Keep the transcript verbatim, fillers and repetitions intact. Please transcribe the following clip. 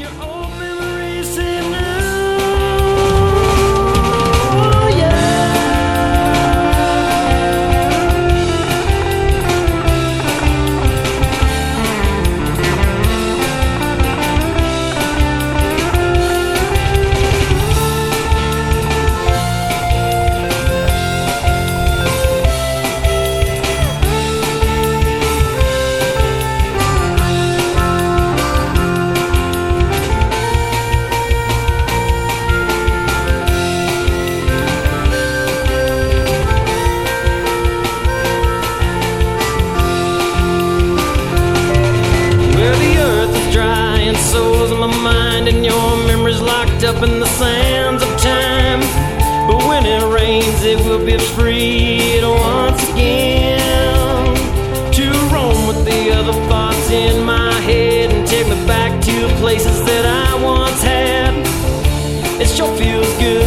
your old memories say no. Oh, yeah. Souls in my mind and your memories locked up in the sands of time. But when it rains, it will be free once again to roam with the other thoughts in my head and take me back to places that I once had. It sure feels good